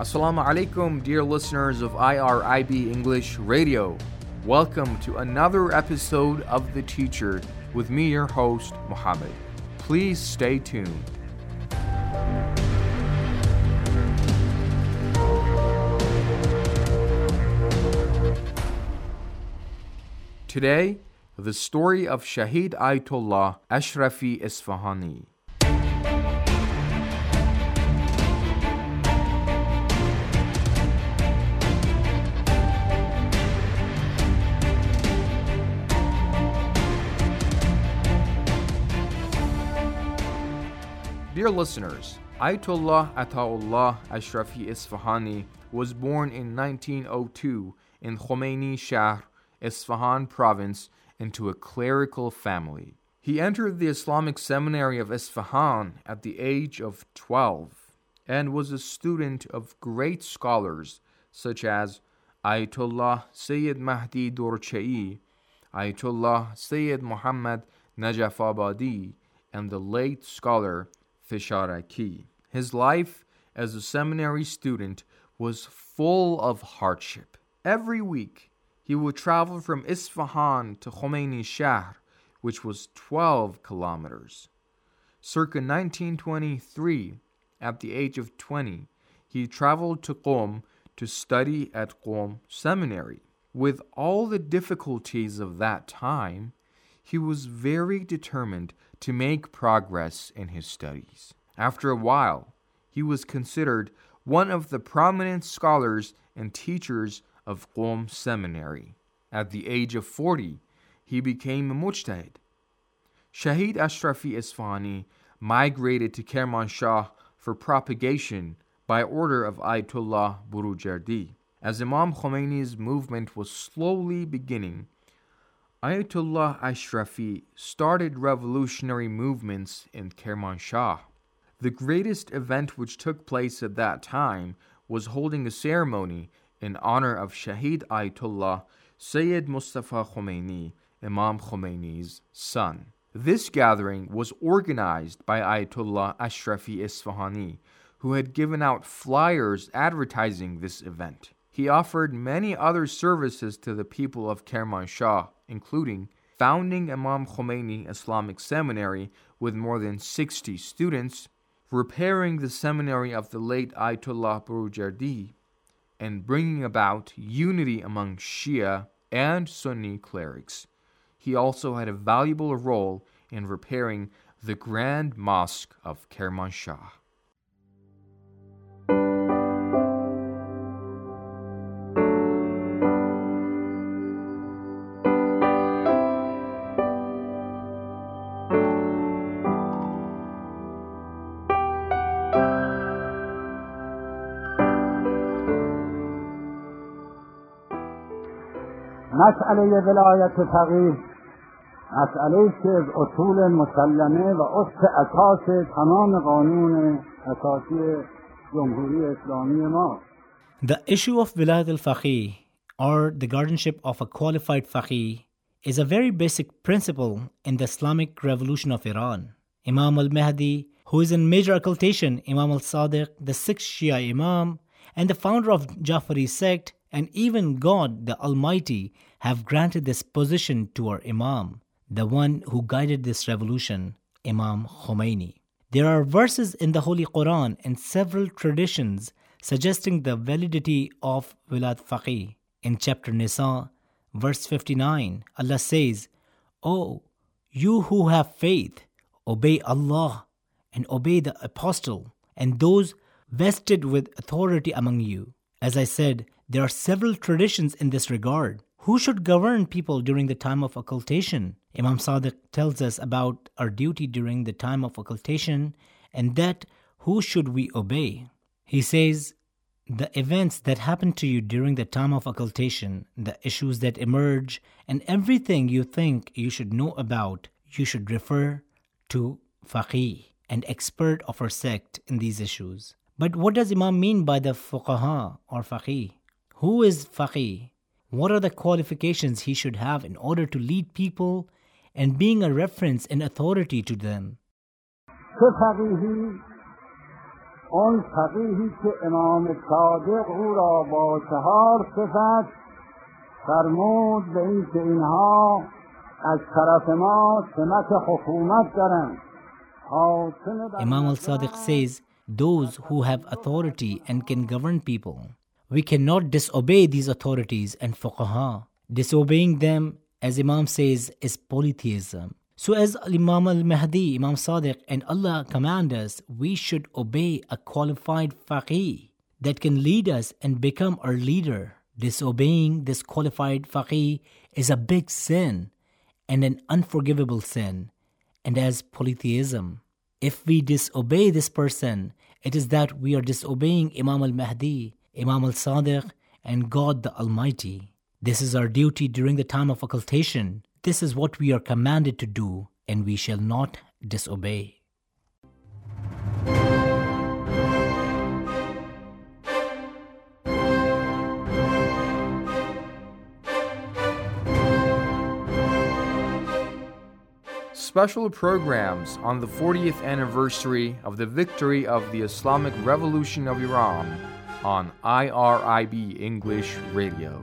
Assalamu alaikum, dear listeners of IRIB English Radio. Welcome to another episode of The Teacher with me, your host, Muhammad. Please stay tuned. Today, the story of Shahid Ayatollah Ashrafi Isfahani. Dear listeners, Ayatollah Ataullah Ashrafi Isfahani was born in 1902 in Khomeini Shahr, Isfahan province, into a clerical family. He entered the Islamic Seminary of Isfahan at the age of 12 and was a student of great scholars such as Ayatollah Sayyid Mahdi Dorchei, Ayatollah Sayyid Muhammad Najafabadi, and the late scholar Fisharaki. His life as a seminary student was full of hardship. Every week, he would travel from Isfahan to Khomeini Shahr, which was 12 kilometers. Circa 1923, at the age of 20, he traveled to Qom to study at Qom Seminary. With all the difficulties of that time, he was very determined to make progress in his studies. After a while, he was considered one of the prominent scholars and teachers of Qom Seminary. At the age of 40, he became a mujtahid. Shahid Ashrafi Isfahani migrated to Kermanshah for propagation by order of Ayatollah Burujerdi. As Imam Khomeini's movement was slowly beginning, Ayatollah Ashrafi started revolutionary movements in Kermanshah. The greatest event which took place at that time was holding a ceremony in honor of Shahid Ayatollah Sayyid Mustafa Khomeini, Imam Khomeini's son. This gathering was organized by Ayatollah Ashrafi Isfahani, who had given out flyers advertising this event. He offered many other services to the people of Kermanshah, including founding Imam Khomeini Islamic Seminary with more than 60 students, repairing the seminary of the late Ayatollah Burujerdi, and bringing about unity among Shia and Sunni clerics. He also had a valuable role in repairing the Grand Mosque of Kermanshah. مسئله ولایت فقیه مسئله است که از اصول مسلمه و اصل اساس تمام قانون اساسی جمهوری اسلامی ما. The issue of Wilayat al-Faqih, or the guardianship of a qualified faqih, is a very basic principle in the Islamic revolution of Iran. Imam al-Mahdi, who is in major occultation, Imam al-Sadiq, the sixth Shia Imam, and the founder of Jafari sect, and even God, the Almighty, have granted this position to our Imam, the one who guided this revolution, Imam Khomeini. There are verses in the Holy Quran and several traditions suggesting the validity of Wilayat Faqih. In chapter Nisa, verse 59, Allah says, "O you who have faith, obey Allah and obey the apostle and those vested with authority among you." As I said, there are several traditions in this regard. Who should govern people during the time of occultation? Imam Sadiq tells us about our duty during the time of occultation and that who should we obey. He says, the events that happen to you during the time of occultation, the issues that emerge, and everything you think you should know about, you should refer to faqih, an expert of our sect in these issues. But what does Imam mean by the fuqaha or faqih? Who is faqih? What are the qualifications he should have in order to lead people and being a reference and authority to them? چه فقیهی اون فقیهی که امام صادق او را با 4 صفت فرمود به این که اینها از طرف ما سمت حکومت دارند. Imam al-Sadiq says, those who have authority and can govern people, we cannot disobey these authorities and fuqaha. Disobeying them, as Imam says, is polytheism. So as Imam al-Mahdi, Imam Sadiq and Allah command us, we should obey a qualified faqih that can lead us and become our leader. Disobeying this qualified faqih is a big sin and an unforgivable sin, and as polytheism. If we disobey this person, it is that we are disobeying Imam al-Mahdi, Imam al-Sadiq, and God the Almighty. This is our duty during the time of occultation. This is what we are commanded to do, and we shall not disobey. Special programs on the 40th anniversary of the victory of the Islamic Revolution of Iran on IRIB English Radio.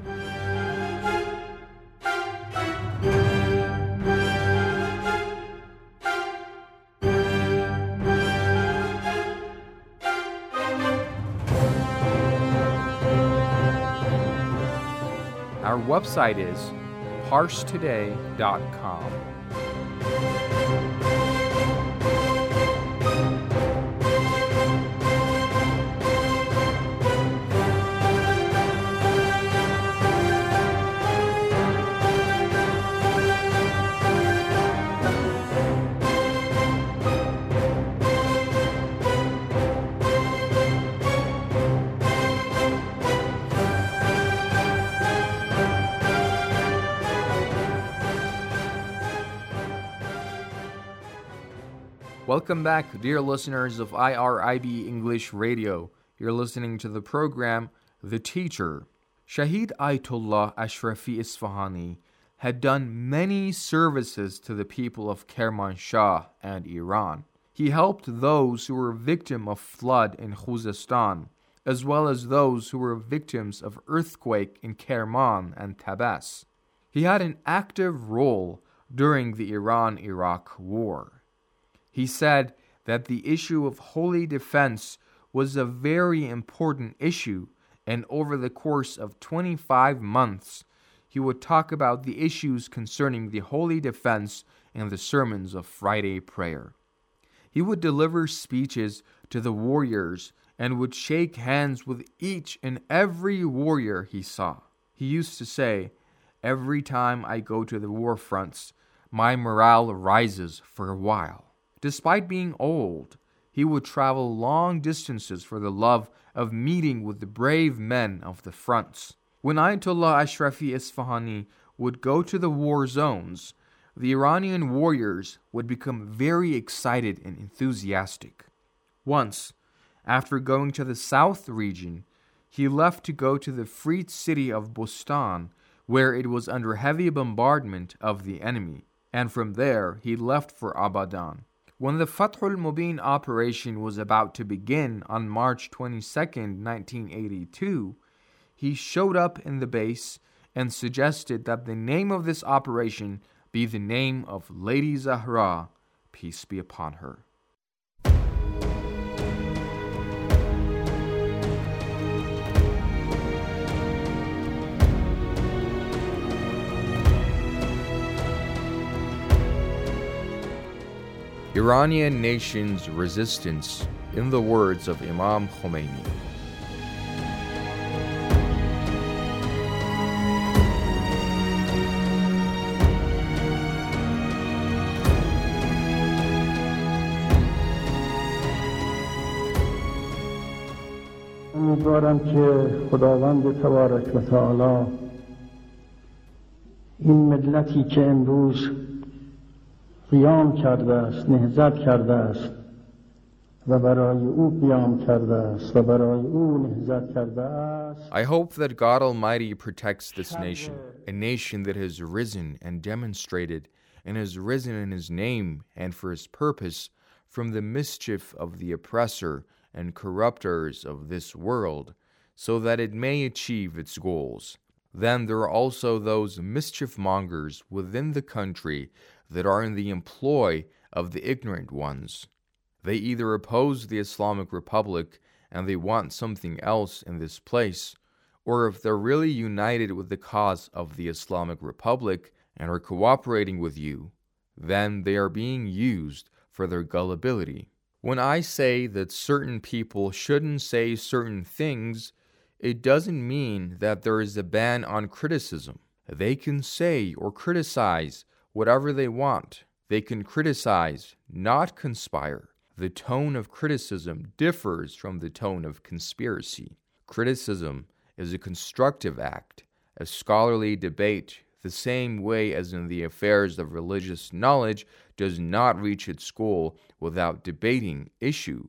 Our website is parstoday.com. Welcome back, dear listeners of IRIB English Radio. You're listening to the program, The Teacher. Shahid Ayatollah Ashrafi Isfahani had done many services to the people of Kermanshah and Iran. He helped those who were victims of flood in Khuzestan, as well as those who were victims of earthquake in Kerman and Tabas. He had an active role during the Iran-Iraq War. He said that the issue of holy defense was a very important issue, and over the course of 25 months, he would talk about the issues concerning the holy defense in the sermons of Friday prayer. He would deliver speeches to the warriors and would shake hands with each and every warrior he saw. He used to say, "Every time I go to the war fronts, my morale rises for a while." Despite being old, he would travel long distances for the love of meeting with the brave men of the fronts. When Ayatollah Ashrafi Isfahani would go to the war zones, the Iranian warriors would become very excited and enthusiastic. Once, after going to the south region, he left to go to the freed city of Bustan, where it was under heavy bombardment of the enemy, and from there he left for Abadan. When the Fathul Mubin operation was about to begin on March 22, 1982, he showed up in the base and suggested that the name of this operation be the name of Lady Zahra, peace be upon her. Iranian nation's resistance in the words of Imam Khomeini. امیدوارم که خداوند تبارک و تعالی این ملتی که امروز قیام کرده است، نهضت کرده است و برای او قیام کرده است و برای او نهضت کرده است. I hope that God Almighty protects this nation, a nation that has risen and demonstrated and has risen in His name and for His purpose from the mischief of the oppressor and corruptors of this world, so that it may achieve its goals. Then there are also those mischief mongers within the country that are in the employ of the ignorant ones. They either oppose the Islamic Republic and they want something else in this place, or if they're really united with the cause of the Islamic Republic and are cooperating with you, then they are being used for their gullibility. When I say that certain people shouldn't say certain things, it doesn't mean that there is a ban on criticism. They can say or criticize whatever they want. They can criticize, not conspire. The tone of criticism differs from the tone of conspiracy. Criticism is a constructive act, a scholarly debate, the same way as in the affairs of religious knowledge, does not reach its goal without debating issue.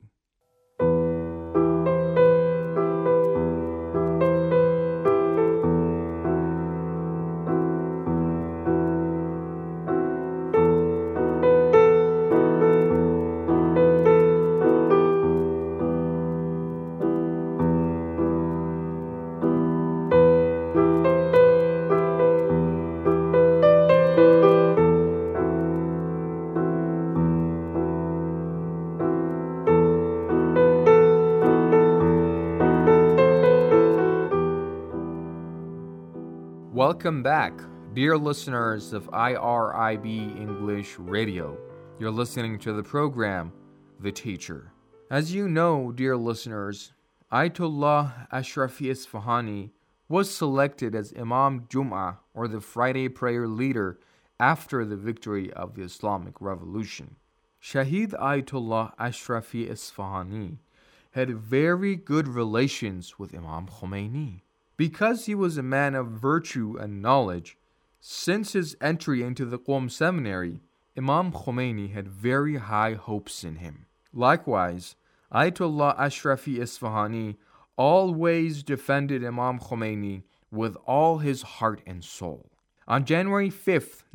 Welcome back, dear listeners of IRIB English Radio. You're listening to the program, The Teacher. As you know, dear listeners, Ayatollah Ashrafi Isfahani was selected as Imam Jum'ah, or the Friday prayer leader, after the victory of the Islamic Revolution. Shahid Ayatollah Ashrafi Isfahani had very good relations with Imam Khomeini. Because he was a man of virtue and knowledge, since his entry into the Qom seminary, Imam Khomeini had very high hopes in him. Likewise, Ayatollah Ashrafi Isfahani always defended Imam Khomeini with all his heart and soul. On January 5th,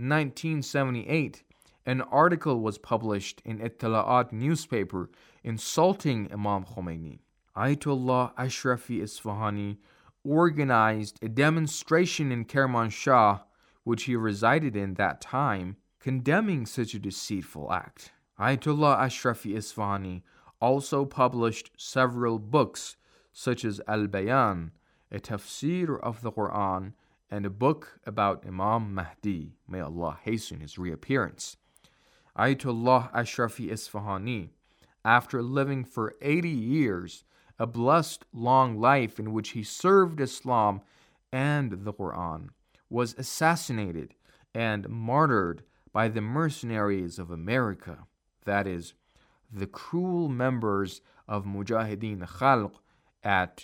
1978, an article was published in Ittila'at newspaper insulting Imam Khomeini. Ayatollah Ashrafi Isfahani organized a demonstration in Kermanshah, which he resided in that time, condemning such a deceitful act. Ayatollah Ashrafi Isfahani also published several books, such as Al-Bayan, a tafsir of the Quran, and a book about Imam Mahdi, may Allah hasten his reappearance. Ayatollah Ashrafi Isfahani, after living for 80 years, a blessed long life in which he served Islam and the Quran, was assassinated and martyred by the mercenaries of America, that is, the cruel members of Mujahideen Khalq, at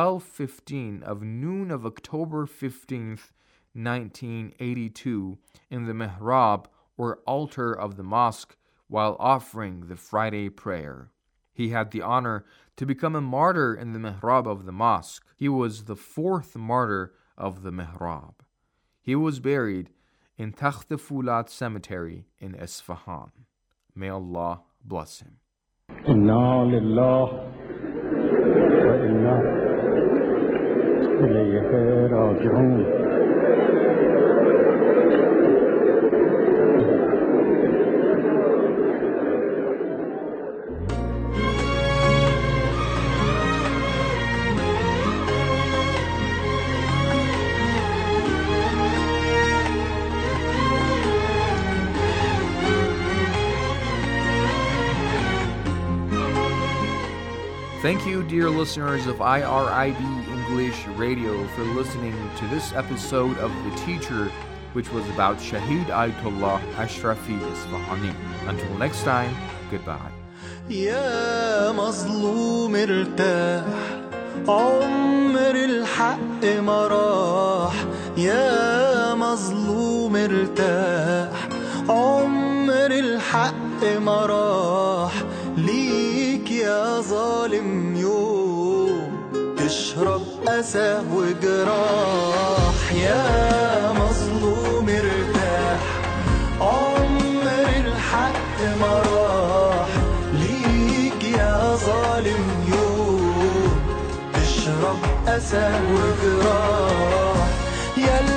12:15 of noon of October 15th, 1982, in the mihrab or altar of the mosque while offering the Friday prayer. He had the honor to become a martyr in the mihrab of the mosque. He was the fourth martyr of the mihrab. He was buried in Takht Fulat Cemetery in Isfahan. May Allah bless him. Inna lillah wa inna ilayhi raji'un. Thank you, dear listeners of IRIB English Radio, for listening to this episode of The Teacher, which was about Shahid Ayatollah Ashrafi Isfahani. Until next time, goodbye. يا مظلوم ارتاح عمر الحق ما راح يا مظلوم ارتاح عمر الحق ما راح ليك يا ظالم يوم تشرب أسى وجراح يا مظلوم ارتاح عمر الحق ما راح ليك يا ظالم ظالم يوم تشرب أسى وجراح. ياللي